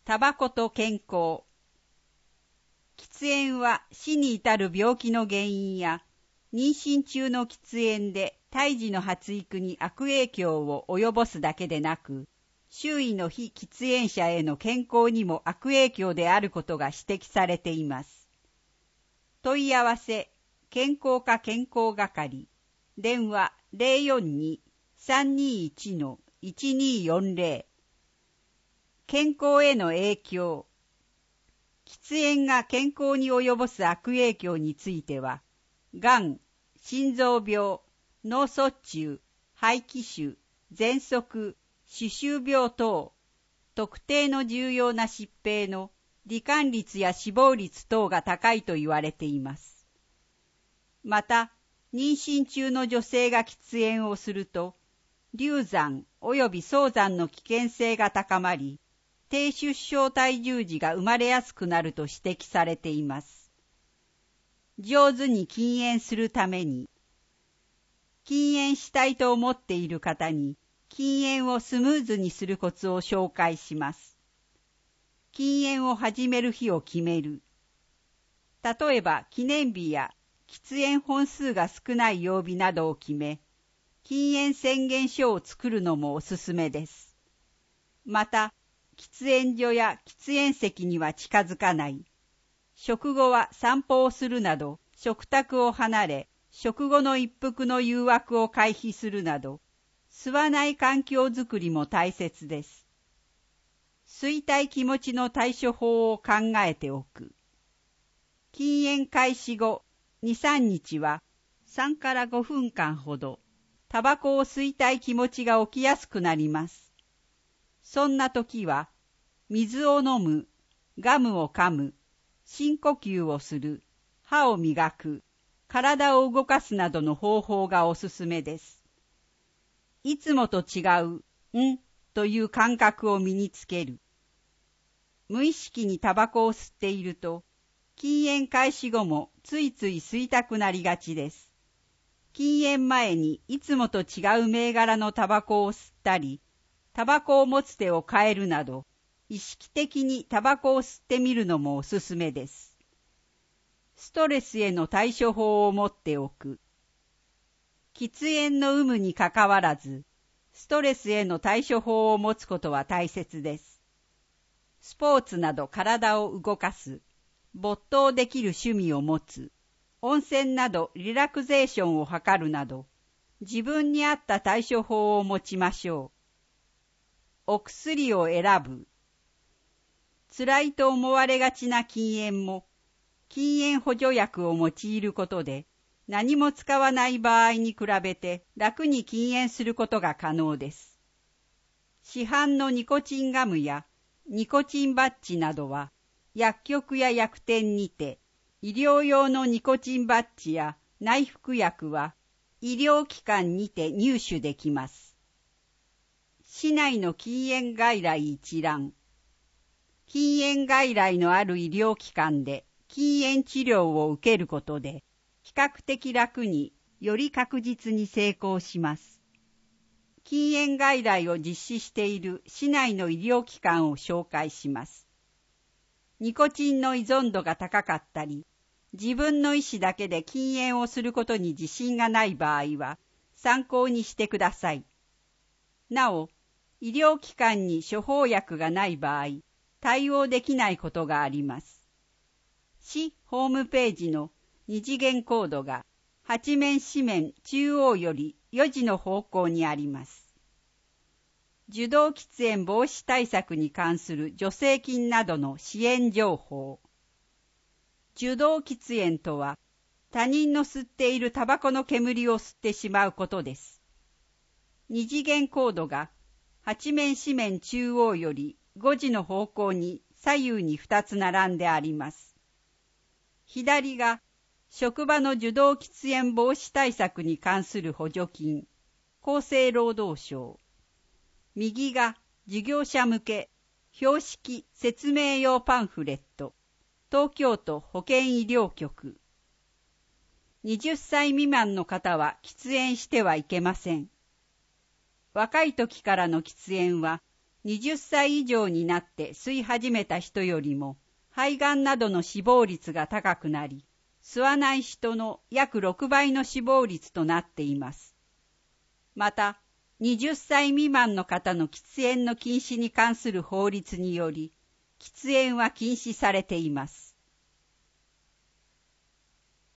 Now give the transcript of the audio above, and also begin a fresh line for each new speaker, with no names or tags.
タバコと健康。喫煙は死に至る病気の原因や、妊娠中の喫煙で胎児の発育に悪影響を及ぼすだけでなく、周囲の非喫煙者への健康にも悪影響であることが指摘されています。問い合わせ、健康課健康係、電話 042-321-1240。健康への影響。喫煙が健康に及ぼす悪影響については、がん、心臓病、脳卒中、肺気腫、喘息、歯周病等、特定の重要な疾病の罹患率や死亡率等が高いと言われています。また、妊娠中の女性が喫煙をすると、流産及び早産の危険性が高まり、低出生体重児が生まれやすくなると指摘されています。上手に禁煙するために、禁煙したいと思っている方に、禁煙をスムーズにするコツを紹介します。禁煙を始める日を決める。例えば、記念日や喫煙本数が少ない曜日などを決め、禁煙宣言書を作るのもおすすめです。また、喫煙所や喫煙席には近づかない。食後は散歩をするなど、食卓を離れ、食後の一服の誘惑を回避するなど、吸わない環境づくりも大切です。吸いたい気持ちの対処法を考えておく。禁煙開始後、2、3日は3から5分間ほど、タバコを吸いたい気持ちが起きやすくなります。そんな時は、水を飲む、ガムを噛む、深呼吸をする、歯を磨く、体を動かすなどの方法がおすすめです。いつもと違う、という感覚を身につける。無意識にタバコを吸っていると、禁煙開始後もついつい吸いたくなりがちです。禁煙前にいつもと違う銘柄のタバコを吸ったり、タバコを持つ手を変えるなど、意識的にタバコを吸ってみるのもおすすめです。ストレスへの対処法を持っておく。喫煙の有無にかかわらず、ストレスへの対処法を持つことは大切です。スポーツなど体を動かす、没頭できる趣味を持つ、温泉などリラクゼーションを図るなど、自分に合った対処法を持ちましょう。お薬を選ぶ。辛いと思われがちな禁煙も、禁煙補助薬を用いることで、何も使わない場合に比べて楽に禁煙することが可能です。市販のニコチンガムやニコチンバッジなどは、薬局や薬店にて、医療用のニコチンバッジや内服薬は、医療機関にて入手できます。市内の禁煙外来一覧。禁煙外来のある医療機関で禁煙治療を受けることで、比較的楽により確実に成功します。禁煙外来を実施している市内の医療機関を紹介します。ニコチンの依存度が高かったり、自分の意思だけで禁煙をすることに自信がない場合は参考にしてください。なお、医療機関に処方薬がない場合、対応できないことがあります。市ホームページの二次元コードが8面四面中央より4時の方向にあります。受動喫煙防止対策に関する助成金などの支援情報。受動喫煙とは、他人の吸っているタバコの煙を吸ってしまうことです。二次元コードが8面四面中央より5時の方向に左右に2つ並んであります。左が職場の受動喫煙防止対策に関する補助金、厚生労働省。右が事業者向け標識説明用パンフレット、東京都保健医療局。20歳未満の方は喫煙してはいけません。若い時からの喫煙は 20歳以上になって吸い始めた人よりも肺がんなどの死亡率が高くなり、吸わない人の約6倍の死亡率となっています。また、20歳未満の方の喫煙の禁止に関する法律により、喫煙は禁止されています。